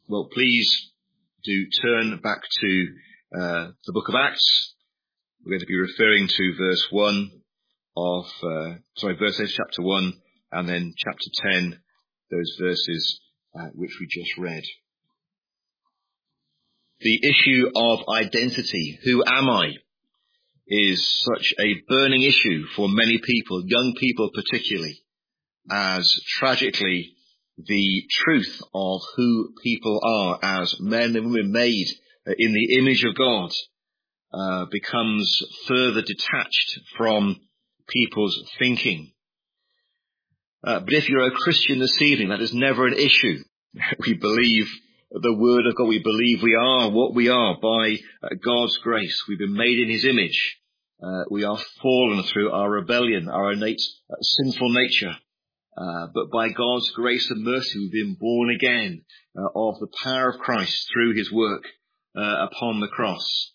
Well, please do turn back to the book of Acts. We're going to be referring to verse 8, chapter 1, and then chapter 10, those verses which we just read. The issue of identity, who am I, is such a burning issue for many people, young people particularly, as tragically the truth of who people are as men and women made in the image of God becomes further detached from people's thinking. But if you're a Christian this evening, that is never an issue. We believe the word of God. We believe we are what we are by God's grace. We've been made in his image. We are fallen through our rebellion, our innate sinful nature. But by God's grace and mercy, we've been born again of the power of Christ through his work upon the cross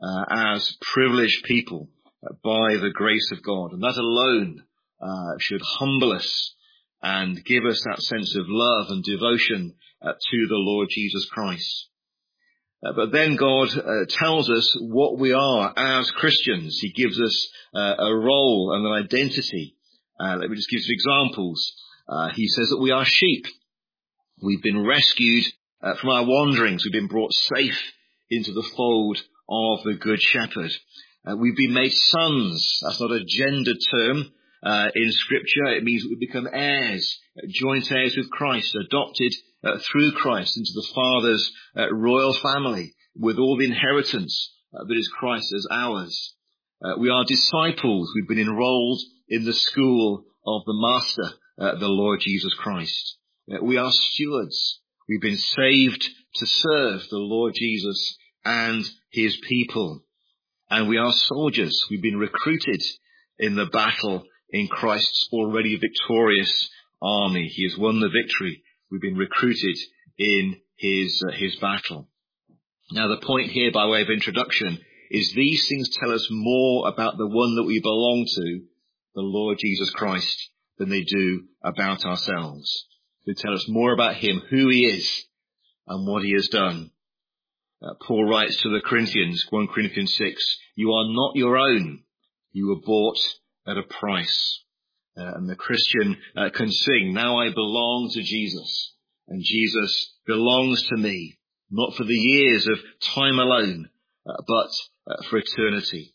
as privileged people by the grace of God. And that alone should humble us and give us that sense of love and devotion to the Lord Jesus Christ. But then God tells us what we are as Christians. He gives us a role and an identity. Let me just give some examples. He says that we are sheep. We've been rescued from our wanderings. We've been brought safe into the fold of the Good Shepherd. We've been made sons. That's not a gendered term in Scripture. It means that we become heirs, joint heirs with Christ, adopted through Christ into the Father's royal family with all the inheritance that is Christ as ours. We are disciples. We've been enrolled in the school of the Master, the Lord Jesus Christ. We are stewards. We've been saved to serve the Lord Jesus and his people. And we are soldiers. We've been recruited in the battle in Christ's already victorious army. He has won the victory. We've been recruited in his battle. Now, the point here, by way of introduction, is these things tell us more about the one that we belong to, the Lord Jesus Christ, than they do about ourselves. They tell us more about him, who he is, and what he has done. Paul writes to the Corinthians, 1 Corinthians 6, you are not your own. You were bought at a price. And the Christian can sing, now I belong to Jesus, and Jesus belongs to me, not for the years of time alone, but for eternity.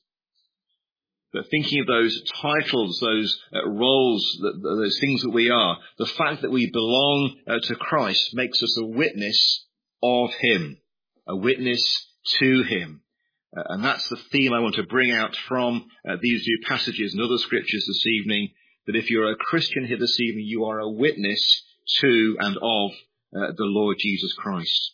But thinking of those titles, those roles, those things that we are, the fact that we belong to Christ makes us a witness of him, a witness to him. And that's the theme I want to bring out from these two passages and other scriptures this evening, that if you're a Christian here this evening, you are a witness to and of the Lord Jesus Christ.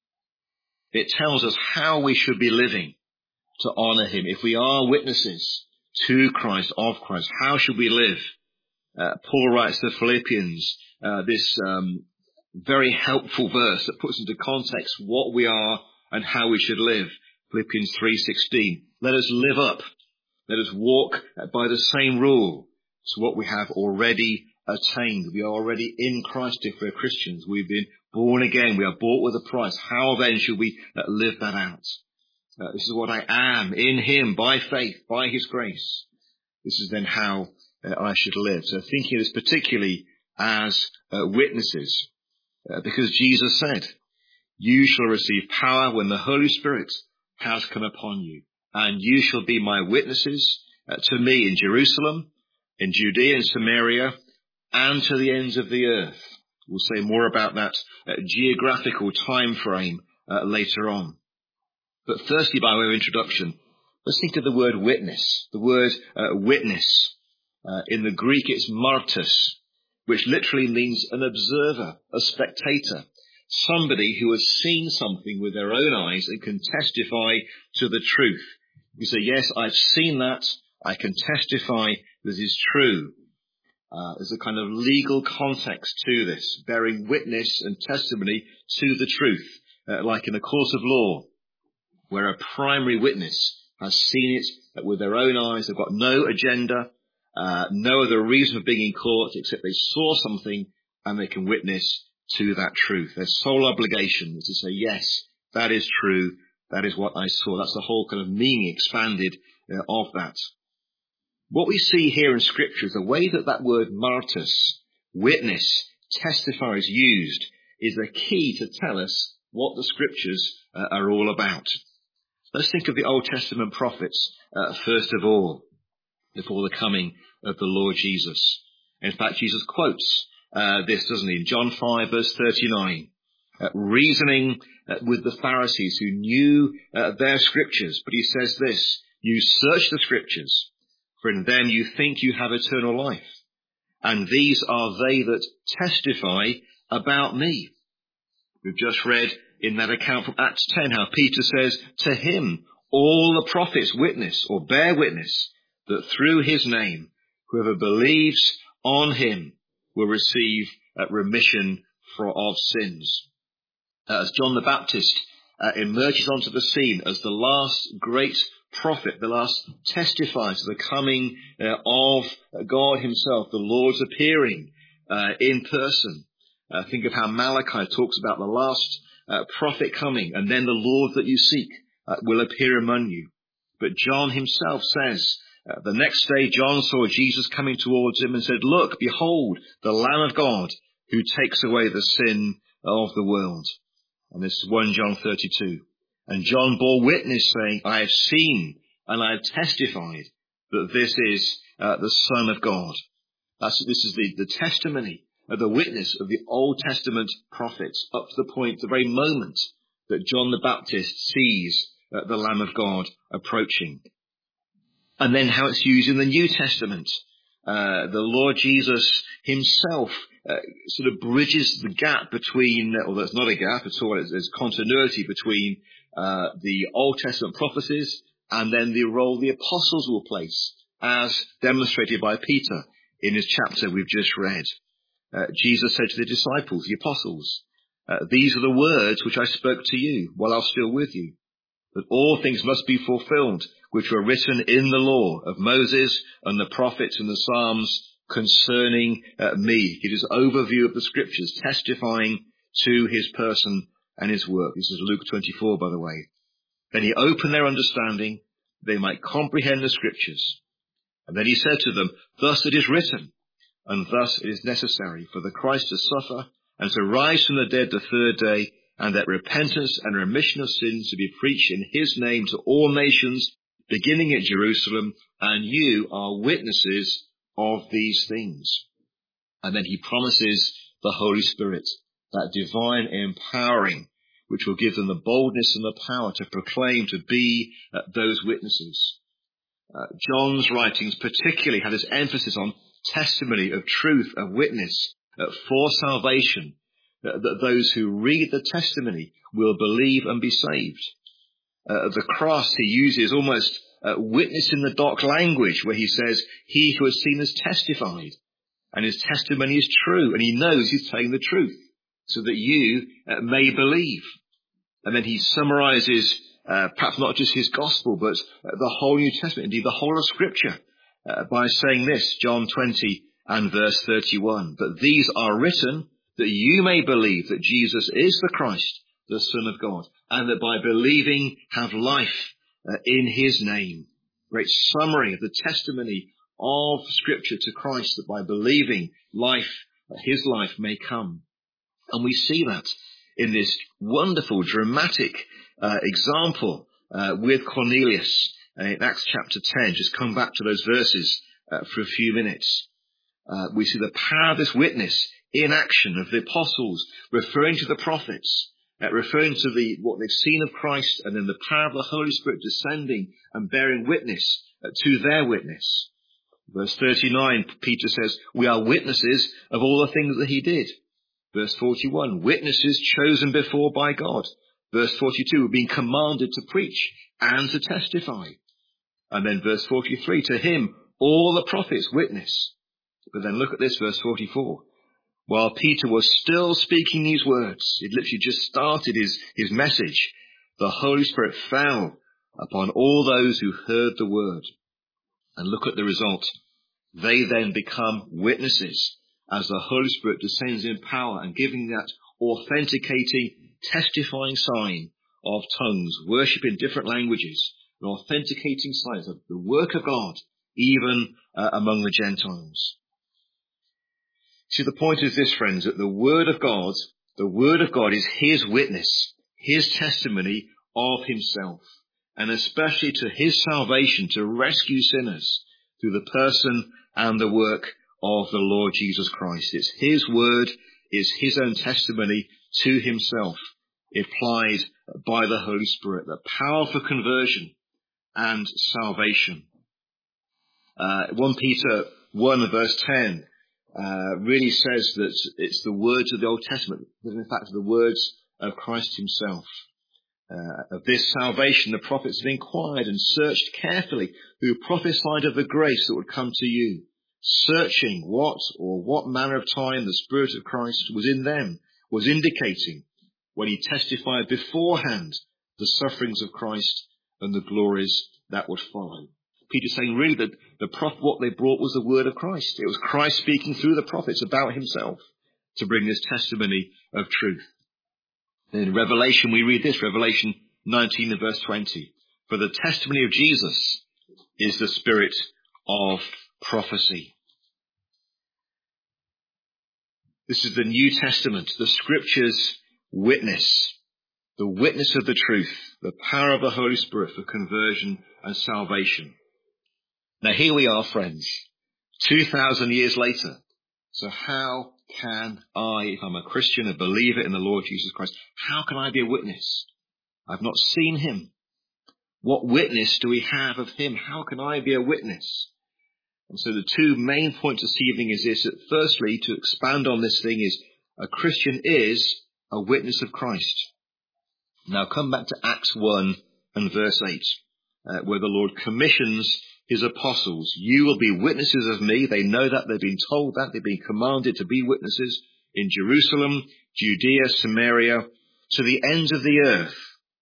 It tells us how we should be living to honor him. If we are witnesses to Christ, of Christ, how should we live? Paul writes to the Philippians this very helpful verse that puts into context what we are and how we should live. Philippians 3:16. Let us live up. Let us walk by the same rule to what we have already attained. We are already in Christ if we're Christians. We've been born again. We are bought with a price. How then should we live that out? This is what I am in him by faith, by his grace. This is then how I should live. So thinking of this particularly as witnesses, because Jesus said, you shall receive power when the Holy Spirit has come upon you, and you shall be my witnesses to me in Jerusalem, in Judea and Samaria, and to the ends of the earth. We'll say more about that geographical time frame later on. But firstly, by way of introduction, let's think of the word witness. The word witness, in the Greek it's martus, which literally means an observer, a spectator, somebody who has seen something with their own eyes and can testify to the truth. You say, yes, I've seen that. I can testify that is true. There's a kind of legal context to this, bearing witness and testimony to the truth, like in a court of law, where a primary witness has seen it with their own eyes. They've got no agenda, no other reason for being in court except they saw something and they can witness to that truth. Their sole obligation is to say, yes, that is true. That is what I saw. That's the whole kind of meaning expanded of that. What we see here in Scripture is the way that that word martus, witness, testify is used is the key to tell us what the Scriptures are all about. Let's think of the Old Testament prophets first of all, before the coming of the Lord Jesus. In fact, Jesus quotes this, doesn't he? In John 5, verse 39, reasoning with the Pharisees who knew their Scriptures. But he says this, you search the Scriptures, for in them you think you have eternal life. And these are they that testify about me. We've just read in that account from Acts 10 how Peter says, to him all the prophets witness or bear witness that through his name whoever believes on him will receive remission of sins. As John the Baptist emerges onto the scene as the last great prophet, the last testifier to the coming of God himself, the Lord's appearing in person. Think of how Malachi talks about the last prophet coming, and then the Lord that you seek will appear among you. But John himself says, the next day John saw Jesus coming towards him and said, look, behold, the Lamb of God who takes away the sin of the world. And this is 1 John 32. And John bore witness, saying, I have seen and I have testified that this is the Son of God. This is the testimony of the witness of the Old Testament prophets up to the point, the very moment that John the Baptist sees the Lamb of God approaching. And then how it's used in the New Testament. The Lord Jesus himself sort of bridges the gap between, or that's not a gap at all, there's continuity between the Old Testament prophecies and then the role the apostles will place, as demonstrated by Peter in his chapter we've just read. Jesus said to the disciples, the apostles, these are the words which I spoke to you while I was still with you, that all things must be fulfilled which were written in the law of Moses and the prophets and the Psalms concerning me. It is an overview of the Scriptures testifying to his person and his work. This is Luke 24, by the way. Then he opened their understanding, they might comprehend the Scriptures. And then he said to them, thus it is written, and thus it is necessary for the Christ to suffer and to rise from the dead the third day, and that repentance and remission of sins to be preached in his name to all nations, beginning at Jerusalem, and you are witnesses of these things. And then he promises the Holy Spirit, that divine empowering, which will give them the boldness and the power to proclaim, to be those witnesses. John's writings particularly had this emphasis on testimony of truth, of witness, for salvation, that those who read the testimony will believe and be saved. The cross he uses almost witness in the doc language, where he says, he who has seen has testified, and his testimony is true, and he knows he's telling the truth, so that you may believe. And then he summarizes perhaps not just his gospel, but the whole New Testament, indeed the whole of Scripture, by saying this, John 20 and verse 31, that these are written that you may believe that Jesus is the Christ, the Son of God, and that by believing have life in his name. Great summary of the testimony of Scripture to Christ, that by believing life, his life may come. And we see that in this wonderful, dramatic example with Cornelius in Acts chapter 10. Just come back to those verses for a few minutes. We see the power of this witness in action of the apostles, referring to the prophets, referring to what they've seen of Christ, and then the power of the Holy Spirit descending and bearing witness to their witness. Verse 39, Peter says, we are witnesses of all the things that he did. Verse 41, witnesses chosen before by God. Verse 42, being commanded to preach and to testify. And then verse 43, to him all the prophets witness. But then look at this, verse 44. While Peter was still speaking these words, he'd literally just started his message, the Holy Spirit fell upon all those who heard the word. And look at the result. They then become witnesses as the Holy Spirit descends in power and giving that authenticating, testifying sign of tongues, worship in different languages, an authenticating sign of the work of God, even among the Gentiles. See, the point is this, friends, that the Word of God is his witness, his testimony of himself, and especially to his salvation to rescue sinners through the person and the work of the Lord Jesus Christ. It's his word, is his own testimony to himself, applied by the Holy Spirit, the power for conversion and salvation. 1 Peter 1 verse 10 really says that it's the words of the Old Testament, that in fact the words of Christ himself. Of this salvation the prophets have inquired and searched carefully, who prophesied of the grace that would come to you, searching what manner of time the Spirit of Christ was in them, was indicating when he testified beforehand the sufferings of Christ and the glories that would follow. Peter's saying really that what they brought was the word of Christ. It was Christ speaking through the prophets about himself to bring this testimony of truth. In Revelation we read this, Revelation 19 and verse 20. For the testimony of Jesus is the spirit of prophecy. This is the New Testament, the Scriptures' witness, the witness of the truth, the power of the Holy Spirit for conversion and salvation. Now here we are, friends, 2,000 years later. So how can I, if I'm a Christian, a believer in the Lord Jesus Christ, how can I be a witness? I've not seen him. What witness do we have of him? How can I be a witness? And so the two main points this evening is this, that firstly, to expand on this thing is, a Christian is a witness of Christ. Now come back to Acts 1 and verse 8, where the Lord commissions his apostles. You will be witnesses of me. They know that. They've been told that. They've been commanded to be witnesses in Jerusalem, Judea, Samaria, to the ends of the earth.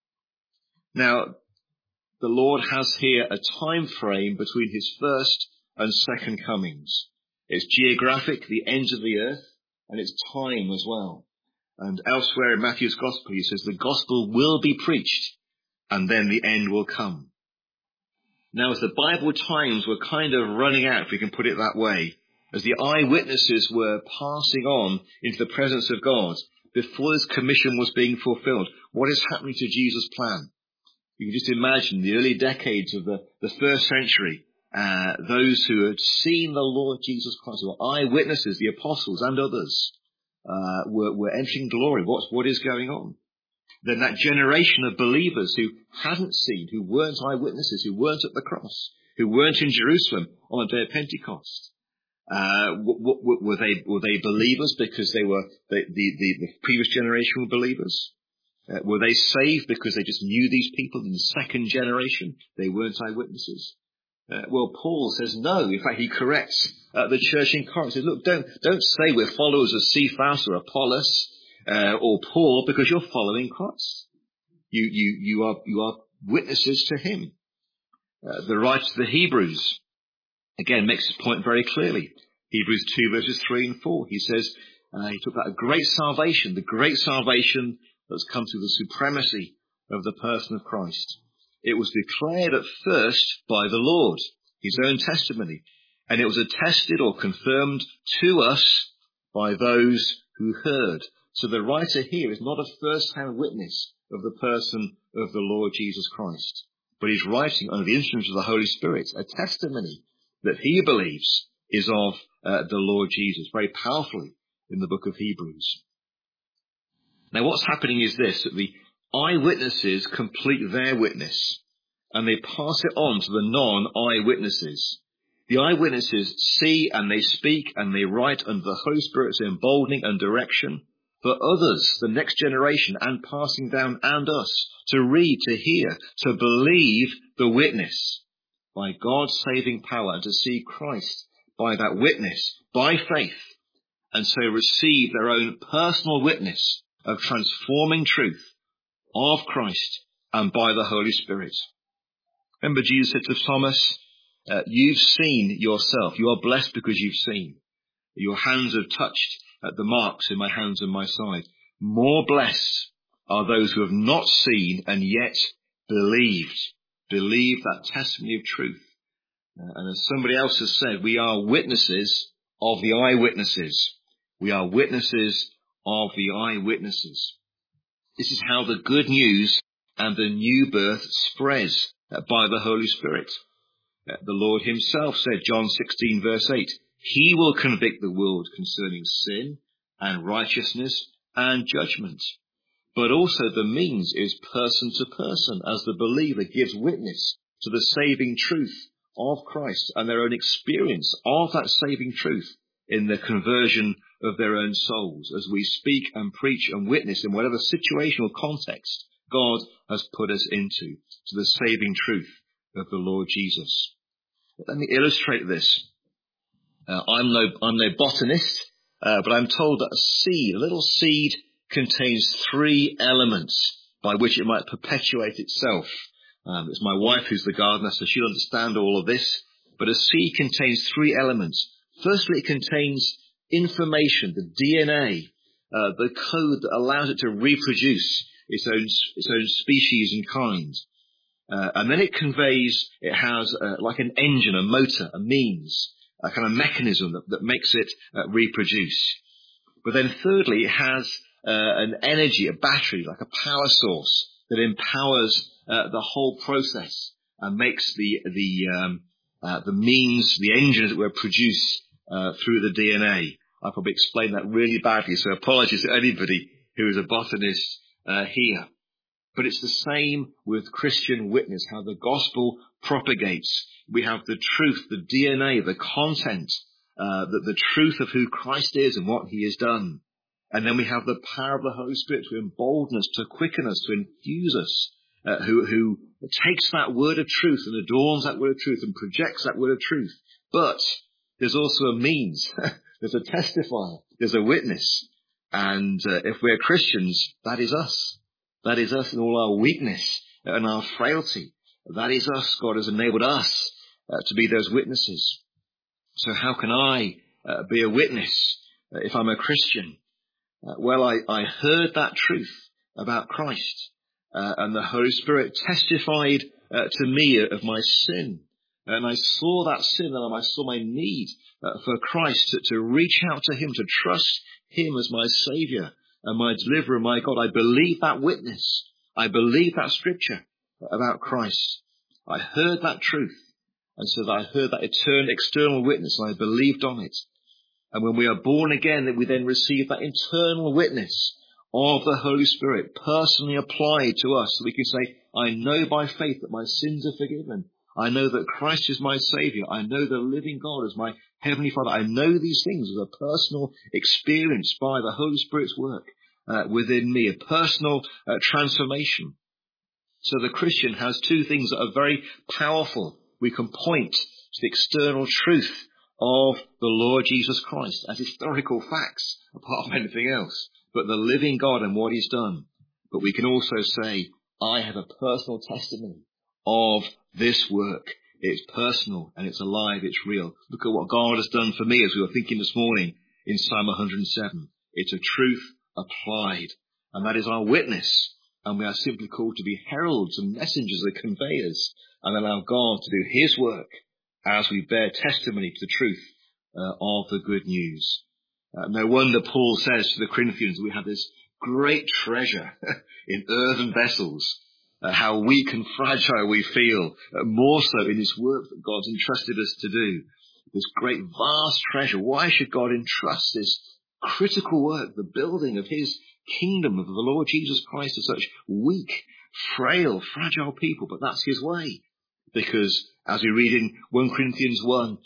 Now, the Lord has here a time frame between his first and second comings. It's geographic, the ends of the earth, and it's time as well. And elsewhere in Matthew's Gospel, he says the gospel will be preached, and then the end will come. Now, as the Bible times were kind of running out, if we can put it that way, as the eyewitnesses were passing on into the presence of God, before this commission was being fulfilled, what is happening to Jesus' plan? You can just imagine the early decades of the first century, those who had seen the Lord Jesus Christ, who were eyewitnesses, the apostles and others, were entering glory. What is going on? Then that generation of believers who hadn't seen, who weren't eyewitnesses, who weren't at the cross, who weren't in Jerusalem on the day of Pentecost, were they believers because they were the previous generation were believers? Were they saved because they just knew these people in the second generation? They weren't eyewitnesses. Well, Paul says no. In fact, he corrects the church in Corinth. He says, look, don't say we're followers of Cephas or Apollos or Paul, because you're following Christ. You are witnesses to him. The writer to the Hebrews again makes this point very clearly. Hebrews 2 verses 3 and 4. He says he talked about a great salvation, the great salvation that's come through the supremacy of the person of Christ. It was declared at first by the Lord, his own testimony, and it was attested or confirmed to us by those who heard. So the writer here is not a first-hand witness of the person of the Lord Jesus Christ, but he's writing under the influence of the Holy Spirit, a testimony that he believes is of the Lord Jesus, very powerfully in the book of Hebrews. Now what's happening is this, that the eyewitnesses complete their witness, and they pass it on to the non-eyewitnesses. The eyewitnesses see and they speak and they write under the Holy Spirit's emboldening and direction for others, the next generation, and passing down and us to read, to hear, to believe the witness by God's saving power, and to see Christ by that witness, by faith, and so receive their own personal witness of transforming truth of Christ and by the Holy Spirit. Remember, Jesus said to Thomas, you've seen yourself. You are blessed because you've seen. Your hands have touched the marks in my hands and my side. More blessed are those who have not seen and yet believed. Believe that testimony of truth. And as somebody else has said, we are witnesses of the eyewitnesses. We are witnesses of the eyewitnesses. This is how the good news and the new birth spreads by the Holy Spirit. The Lord himself said, John 16 verse 8, he will convict the world concerning sin and righteousness and judgment. But also the means is person to person as the believer gives witness to the saving truth of Christ and their own experience of that saving truth in the conversion of their own souls as we speak and preach and witness in whatever situation or context God has put us into to the saving truth of the Lord Jesus. Let me illustrate this. I'm no botanist, but I'm told that a little seed contains 3 elements by which it might perpetuate itself. It's my wife who's the gardener, so she'll understand all of this. But a seed contains 3 elements. Firstly, it contains information, the DNA, the code that allows it to reproduce its own species and kind. And then it has like an engine, a motor, a means, a kind of mechanism that makes it reproduce. But then thirdly, it has an energy, a battery, like a power source that empowers the whole process and makes the means, the engine, as it were, produce through the DNA. I probably explained that really badly, so apologies to anybody who is a botanist here. But it's the same with Christian witness, how the gospel propagates. We have the truth, the DNA, the content, the truth of who Christ is and what he has done. And then we have the power of the Holy Spirit to embolden us, to quicken us, to infuse us, who takes that word of truth and adorns that word of truth and projects that word of truth. But there's also a means. There's a testifier. There's a witness. And if we're Christians, that is us. That is us in all our weakness and our frailty. That is us. God has enabled us to be those witnesses. So how can I be a witness if I'm a Christian? Well, I heard that truth about Christ, and the Holy Spirit testified to me of my sin. And I saw that sin, and I saw my need for Christ to reach out to him, to trust him as my Saviour and my deliverer, my God. I believe that witness. I believe that scripture about Christ. I heard that truth. And so that I heard that external witness, and I believed on it. And when we are born again, that we then receive that internal witness of the Holy Spirit personally applied to us. So we can say, I know by faith that my sins are forgiven. I know that Christ is my Saviour. I know the living God is my Heavenly Father. I know these things as a personal experience by the Holy Spirit's work within me, a personal transformation. So the Christian has 2 things that are very powerful. We can point to the external truth of the Lord Jesus Christ as historical facts, apart from anything else, but the living God and what he's done. But we can also say, I have a personal testimony of this work. It's personal and it's alive, it's real. Look at what God has done for me, as we were thinking this morning in Psalm 107. It's a truth applied, and that is our witness. And we are simply called to be heralds and messengers and conveyors and allow God to do his work as we bear testimony to the truth of the good news. No wonder Paul says to the Corinthians, we have this great treasure in earthen vessels, how weak and fragile we feel, more so in this work that God's entrusted us to do. This great vast treasure. Why should God entrust this critical work, the building of his kingdom of the Lord Jesus Christ, to such weak, frail, fragile people? But that's his way. Because as we read in 1 Corinthians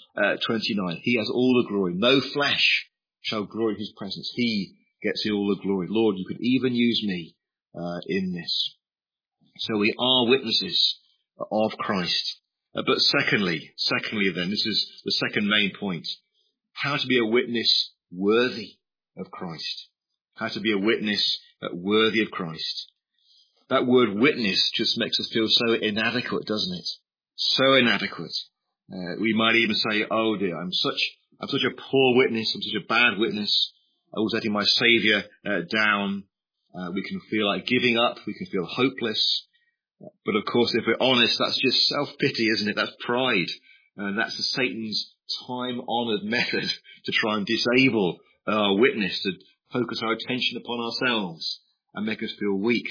1:29, he has all the glory. No flesh shall glory in his presence. He gets all the glory. Lord, you could even use me in this. So we are witnesses of Christ. But secondly then, this is the second main point, how to be a witness worthy of Christ. How to be a witness worthy of Christ. That word witness just makes us feel so inadequate, doesn't it? So inadequate. We might even say, oh dear, I'm I'm such a poor witness. I'm such a bad witness. I was letting my Saviour down. We can feel like giving up. We can feel hopeless. But of course, if we're honest, that's just self-pity, isn't it? That's pride. And that's the Satan's time-honoured method to try and disable our witness, to focus our attention upon ourselves and make us feel weak.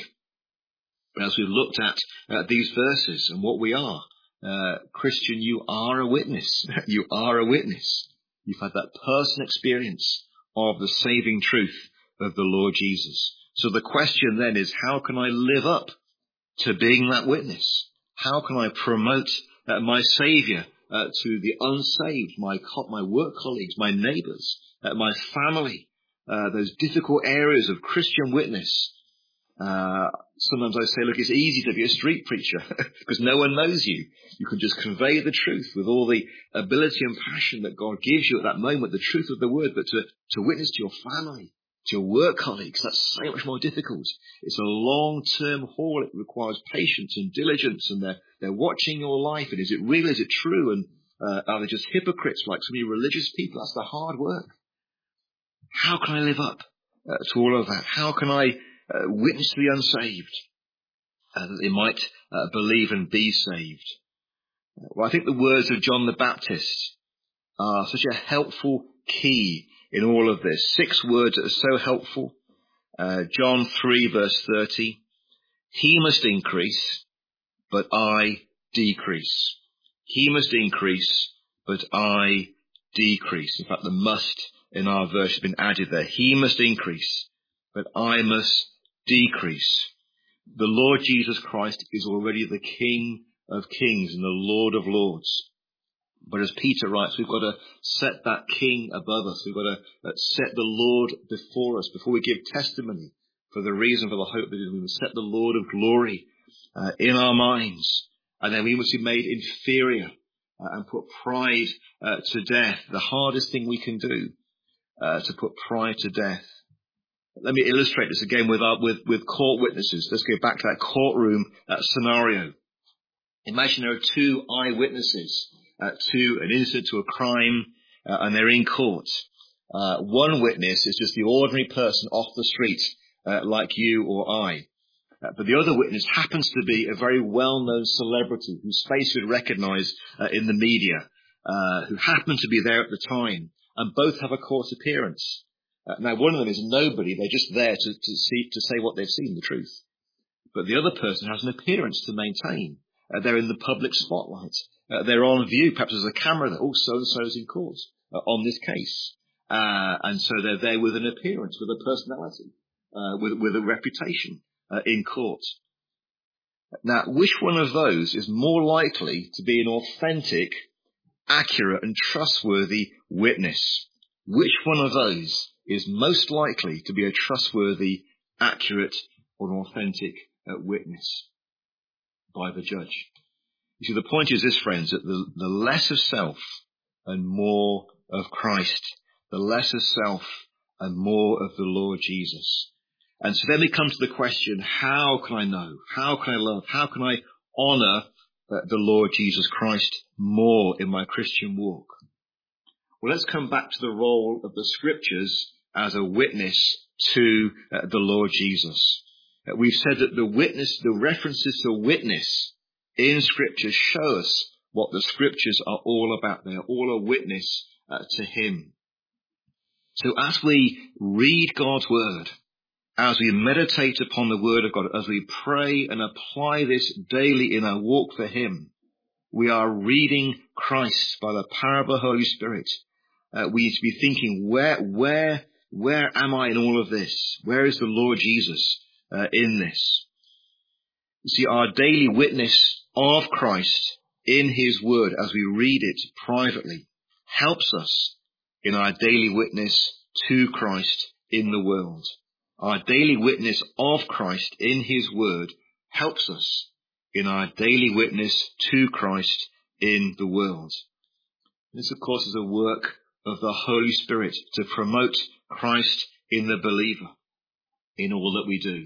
But as we've looked at these verses and what we are, Christian, you are a witness. You are a witness. You've had that personal experience of the saving truth of the Lord Jesus. So the question then is, how can I live up to being that witness? How can I promote my Saviour to the unsaved, my work colleagues, my neighbours, my family, those difficult areas of Christian witness? Sometimes I say, look, it's easy to be a street preacher because no one knows you. You can just convey the truth with all the ability and passion that God gives you at that moment, the truth of the word, but to witness to your family, to your work colleagues, that's so much more difficult. It's a long-term haul. It requires patience and diligence, and they're watching your life. And is it real? Is it true? And are they just hypocrites like so many religious people? That's the hard work. How can I live up to all of that? How can I witness to the unsaved that they might believe and be saved? Well, I think the words of John the Baptist are such a helpful key in all of this. 6 words that are so helpful. John 3 verse 30. He must increase, but I decrease. He must increase, but I decrease. In fact, the must in our verse has been added there. He must increase, but I must decrease. The Lord Jesus Christ is already the King of Kings and the Lord of Lords. But as Peter writes, we've got to set that King above us. We've got to set the Lord before us before we give testimony for the reason for the hope that we must set the Lord of glory in our minds. And then we must be made inferior and put pride to death. The hardest thing we can do to put pride to death. Let me illustrate this again with court witnesses. Let's go back to that courtroom scenario. Imagine there are 2 eyewitnesses to an incident, to a crime, and they're in court. One witness is just the ordinary person off the street, like you or I. But the other witness happens to be a very well-known celebrity whose face we'd recognize in the media, who happened to be there at the time, and both have a court appearance. Now, one of them is nobody. They're just there to say what they've seen, the truth. But the other person has an appearance to maintain. They're in the public spotlight. They're on view. Perhaps there's a camera that, so-and-so's in court on this case. And so they're there with an appearance, with a personality, with a reputation in court. Now, which one of those is more likely to be an authentic, accurate and trustworthy witness? Which one of those is most likely to be a trustworthy, accurate or authentic witness by the judge? You see, the point is this, friends, that the less of self and more of Christ, the less of self and more of the Lord Jesus. And so then we come to the question, how can I know? How can I love? How can I honour the Lord Jesus Christ more in my Christian walk? Well, let's come back to the role of the Scriptures as a witness to the Lord Jesus. We've said that the references to witness in Scripture show us what the Scriptures are all about. They are all a witness to Him. So as we read God's Word, as we meditate upon the Word of God, as we pray and apply this daily in our walk for Him, we are reading Christ by the power of the Holy Spirit. We need to be thinking, where am I in all of this? Where is the Lord Jesus in this? You see, our daily witness of Christ in His Word as we read it privately helps us in our daily witness to Christ in the world. Our daily witness of Christ in His Word helps us in our daily witness to Christ in the world. This, of course, is a work of the Holy Spirit to promote Christ in the believer in all that we do.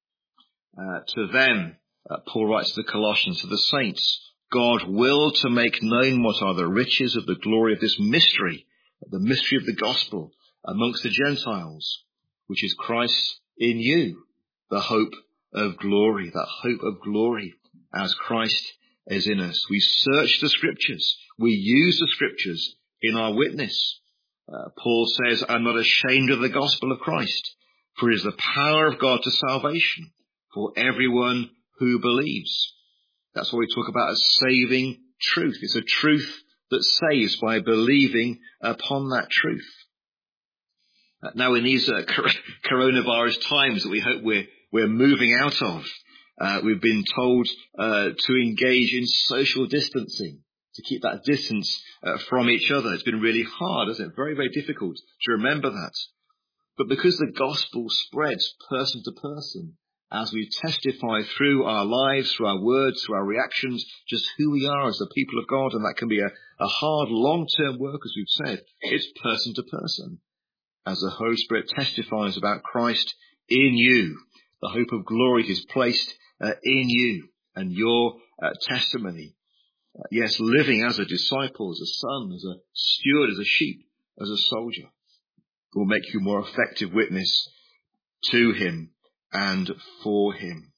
To them, Paul writes to the Colossians, to the saints, God willed to make known what are the riches of the glory of this mystery the mystery of the gospel amongst the Gentiles, which is Christ in you, the hope of glory, that hope of glory as Christ is in us. We search the scriptures. We use the scriptures in our witness. Paul says, I'm not ashamed of the gospel of Christ, for it is the power of God to salvation for everyone who believes. That's what we talk about as saving truth. It's a truth that saves by believing upon that truth. Now, in these coronavirus times that we hope we're moving out of, we've been told to engage in social distancing, to keep that distance from each other. It's been really hard, isn't it? Very, very difficult to remember that. But because the gospel spreads person to person, as we testify through our lives, through our words, through our reactions, just who we are as the people of God, and that can be a hard, long-term work, as we've said, it's person to person. As the Holy Spirit testifies about Christ in you, the hope of glory is placed in you and your testimony. Yes, living as a disciple, as a son, as a steward, as a sheep, as a soldier, will make you more effective witness to him and for him.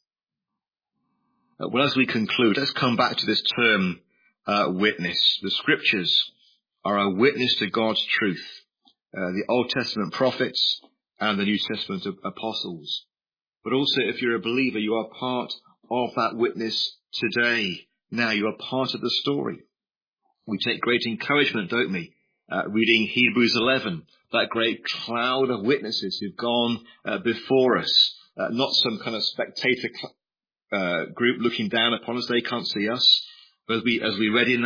Well, as we conclude, let's come back to this term, witness. The scriptures are a witness to God's truth. The Old Testament prophets and the New Testament apostles. But also, if you're a believer, you are part of that witness today. Now you are part of the story. We take great encouragement, don't we, reading Hebrews 11, that great cloud of witnesses who've gone before us, not some kind of spectator group looking down upon us. They can't see us. But as we read in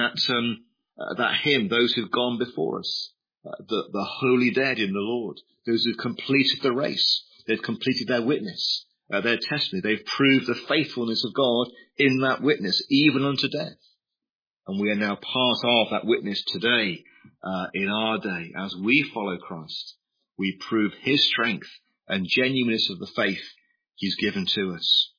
that hymn, those who've gone before us, the holy dead in the Lord, those who've completed the race, they've completed their witness, their testimony. They've proved the faithfulness of God in that witness, even unto death. And we are now part of that witness today, in our day. As we follow Christ, we prove his strength and genuineness of the faith he's given to us.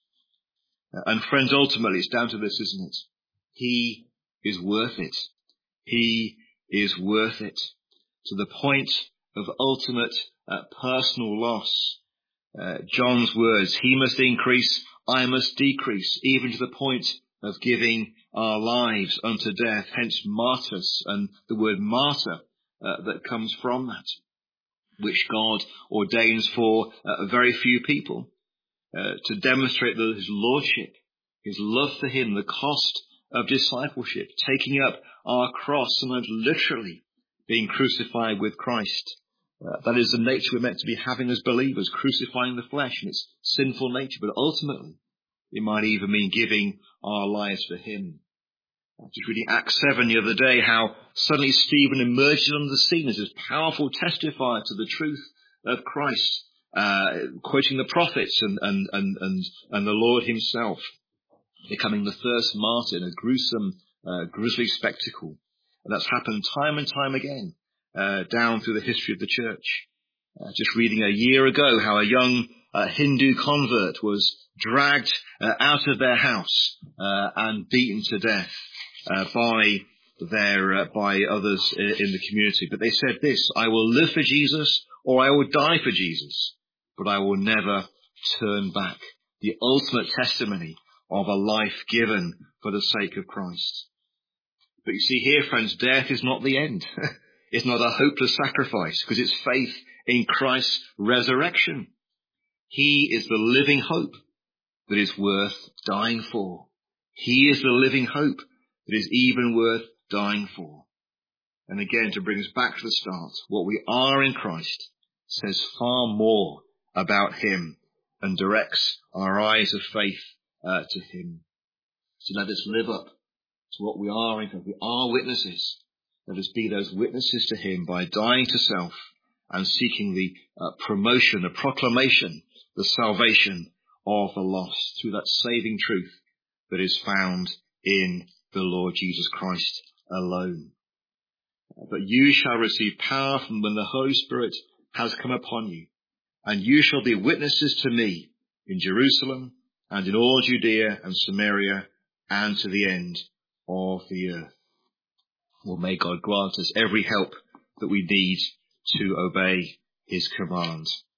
And friends, ultimately, it's down to this, isn't it? He is worth it. He is worth it. To the point of ultimate personal loss. John's words, he must increase, I must decrease, even to the point of giving our lives unto death, hence martyrs, and the word martyr that comes from that, which God ordains for very few people, to demonstrate his lordship, his love for him, the cost of discipleship, taking up our cross, sometimes literally being crucified with Christ. That is the nature we're meant to be having as believers, crucifying the flesh and its sinful nature, but ultimately it might even mean giving our lives for him. Just reading Acts 7 the other day, how suddenly Stephen emerges on the scene as this powerful testifier to the truth of Christ, quoting the prophets and the Lord himself, becoming the first martyr in a gruesome, grisly spectacle. And that's happened time and time again, down through the history of the church. Just reading a year ago how a young Hindu convert was dragged out of their house and beaten to death by others in the community. But they said this, I will live for Jesus or I will die for Jesus, but I will never turn back. The ultimate testimony of a life given for the sake of Christ. But you see here, friends, death is not the end. It's not a hopeless sacrifice, because it's faith in Christ's resurrection. He is the living hope that is worth dying for. He is the living hope that is even worth dying for. And again, to bring us back to the start, what we are in Christ says far more about him and directs our eyes of faith to him. So let us live up to what we are in Christ. We are witnesses. Let us be those witnesses to him by dying to self and seeking the promotion, the proclamation, the salvation of the lost through that saving truth that is found in the Lord Jesus Christ alone. But you shall receive power from when the Holy Spirit has come upon you, and you shall be witnesses to me in Jerusalem and in all Judea and Samaria and to the end of the earth. Well, may God grant us every help that we need to obey his commands.